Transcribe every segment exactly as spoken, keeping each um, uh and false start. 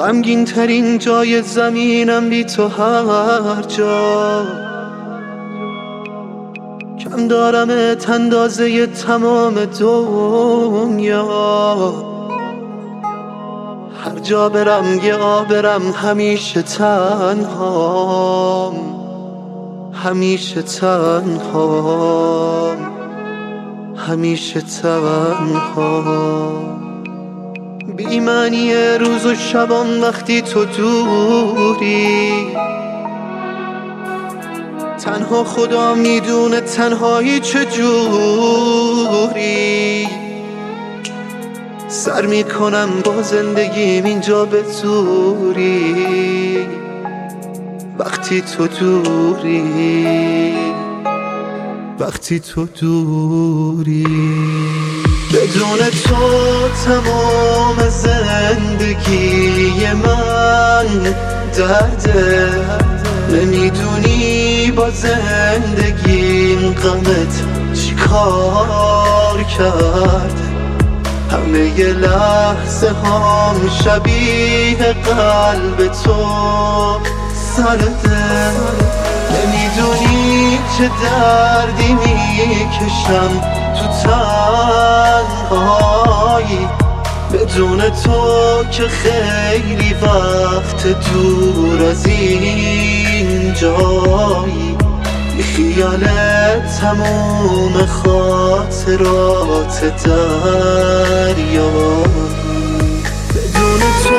غمگین ترین جای زمینم بی تو هر جا، کم دارمت اندازه تمام دنیا. هر جا برم گیا برم همیشه تنهام، همیشه تنهام، همیشه تنهام. بی معنی روز و شبان وقتی تو دوری، تنها خدا میدونه تنهایی چجوری. سر میکنم با زندگیم اینجا به زوری، وقتی تو دوری، وقتی تو دوری. بدون تو تمام زندگی من درده، نمیدونی با زندگیم غمت چی کار کرده. همه ی لحظه هم شبیه قلب تو سرده، نمیدونی چه دردی میکشم تو تنهایی. بدون تو که خیلی وقت دور از این جایی، بی خیالت تموم خاطرات دریایی. بدون تو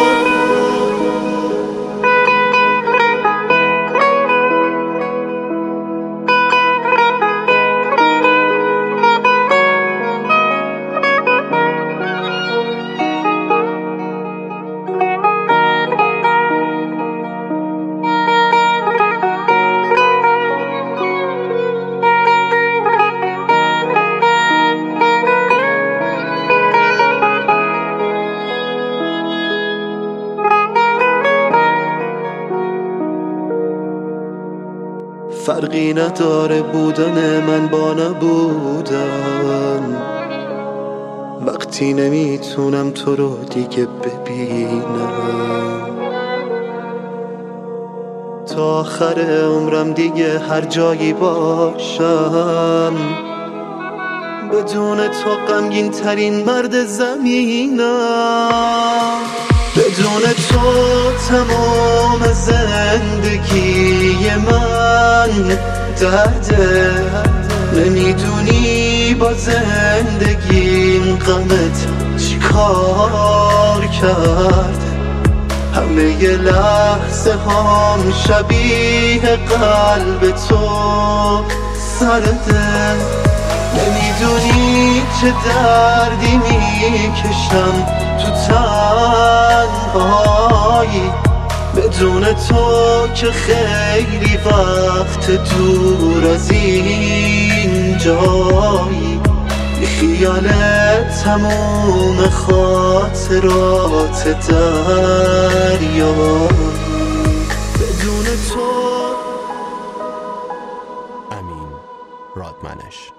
فرقی نداره بودن من با نبودن، وقتی نمیتونم تو رو دیگه ببینم. تا آخر عمرم دیگه هر جایی باشم، بدون تو غمگین ترین مرد زمینم. بدون تو تمام زندگی من درده، نمیدونی با زندگیم غمت چی کار کرده. همه ی لحظه هم شبیه قلب تو سرده، نمیدونی چه دردی میکشم تو تنهایی. بدون تو که خیلی وقت دور از این جایی، بی خیالت تموم خاطرات دریایی. بدون تو امین رادمنش.